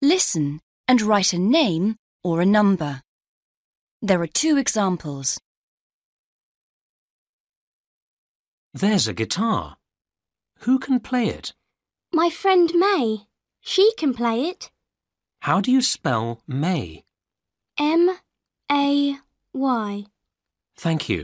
Listen and write a name or a number. There are 2 examples. There's a guitar. Who can play it? My friend May. She can play it. How do you spell May? M-A-Y. Thank you.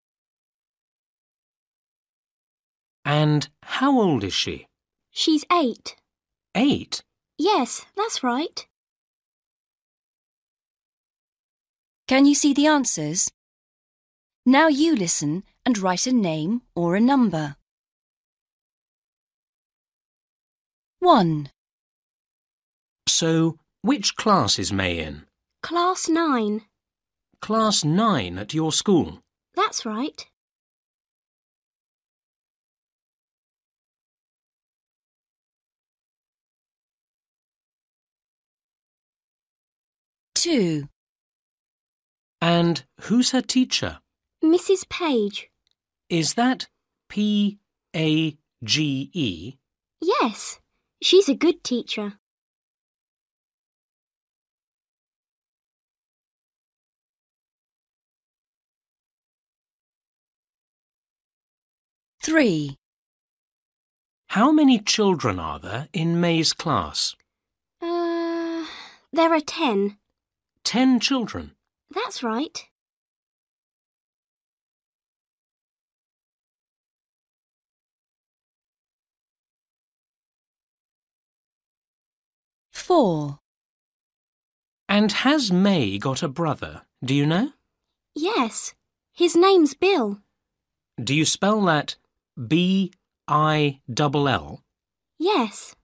And how old is she? She's 8. 8? Yes, that's right. Can you see the answers? Now you listen and write a name or a number. 1. So, which class is May in? Class 9. Class 9 at your school. That's right. 2. And who's her teacher? Mrs. Page. Is that P-A-G-E? Yes, she's a good teacher. 3. How many children are there in May's class? There are 10. 10 children. That's right. 4. And has May got a brother, do you know? Yes, his name's Bill. Do you spell that B-I-L-L? Yes.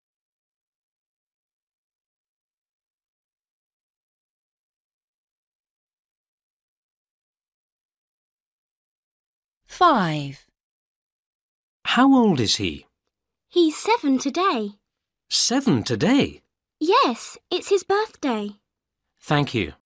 5. How old is he? He's 7 today. 7 today? Yes, it's his birthday. Thank you.